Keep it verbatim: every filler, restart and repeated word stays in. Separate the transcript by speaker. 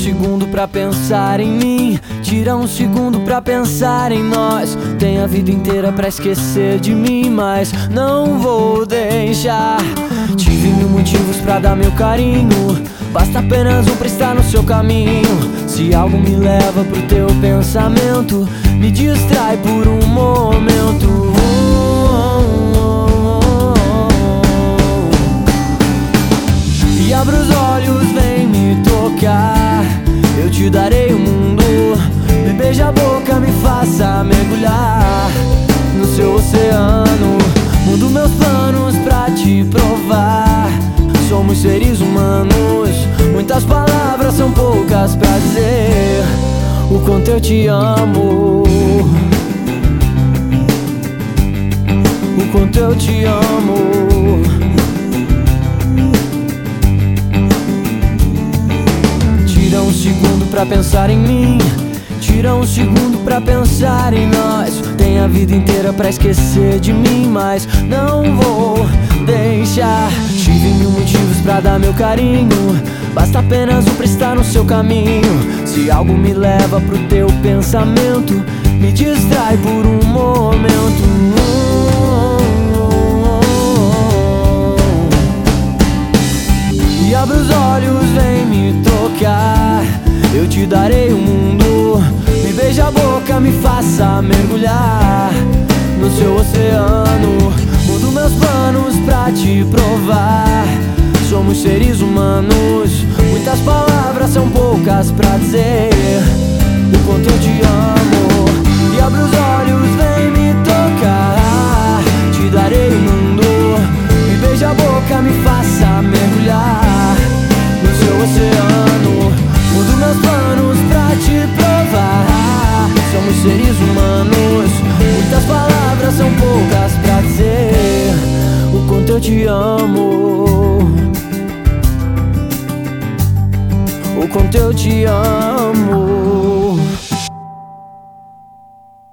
Speaker 1: segundo pra pensar em mim, tira um segundo pra pensar em nós. Tem a vida inteira pra esquecer de mim, mas não vou deixar. Tive mil motivos pra dar meu carinho, basta apenas um pra estar no seu caminho. Se algo me leva pro teu pensamento, me distrai por um momento. E abra os olhos, vem me tocar, eu te darei o mundo. Me beija a boca, me faça mergulhar no seu oceano. Mudo meus planos pra te provar. Somos seres humanos, muitas palavras são poucas pra dizer o quanto eu te amo, o quanto eu te amo. Tira um segundo pra pensar em mim, tira um segundo pra pensar em nós. Tem a vida inteira pra esquecer de mim, mas não vou deixar. Tive mil motivos pra dar meu carinho, basta apenas um pra estar no seu caminho. Se algo me leva pro teu pensamento, me distrai por um momento. E abre os olhos, vem me tocar, eu te darei o mundo. Me beija a boca, me faça mergulhar no seu oceano. Mudo meus planos pra te provar. Somos seres humanos, muitas palavras são poucas pra dizer o quanto eu te amo. E abre os olhos, vem me tocar, te darei o mundo. Me beija a boca, me faça mergulhar no seu oceano. Mudo meus planos pra te provar. Somos seres humanos, muitas palavras são poucas pra dizer o quanto eu te amo, o quanto eu te amo.